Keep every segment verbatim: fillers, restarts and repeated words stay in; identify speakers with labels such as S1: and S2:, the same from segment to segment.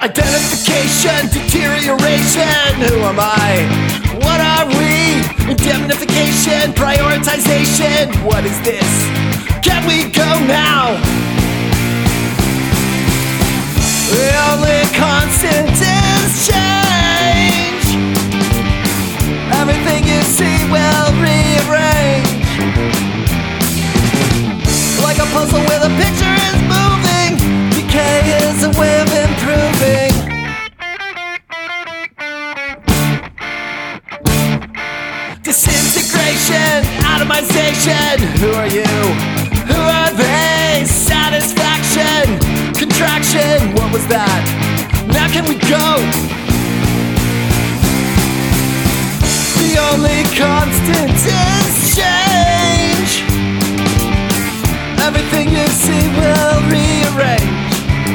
S1: Identification, deterioration. Who am I? What are we? Indemnification, prioritization. What is this? Can we go now? The only constant is change. Everything you see will rearrange. Like a puzzle where the picture is moving, decay is a way of improving. Disintegration, atomization. Who are you? Who are they? Satisfaction, contraction. What was that? Now can we go? The only constant is change. Everything you see will rearrange.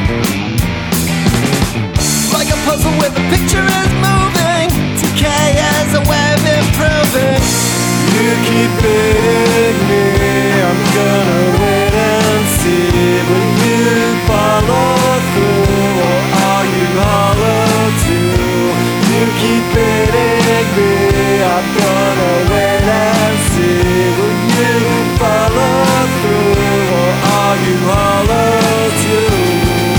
S1: Like a puzzle where the picture is moving, decay is a way of improving.
S2: You keep begging me, I'm gonna wait and see. Will you follow through, or are you hollow too? You keep begging me, I'm gonna wait and see. Will you follow through, or are you hollow too?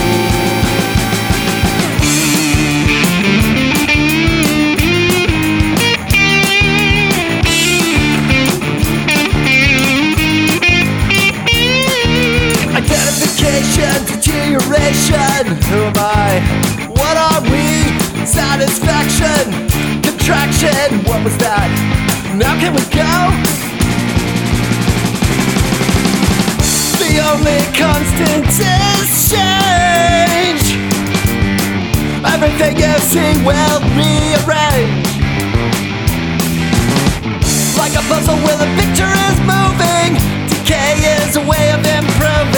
S1: Identification, deterioration. Who am I? What are we? Satisfaction, contraction. What was that? Now can we go? The only constant is change. Everything you see will rearrange. Like a puzzle where the picture is moving, decay is a way of improving.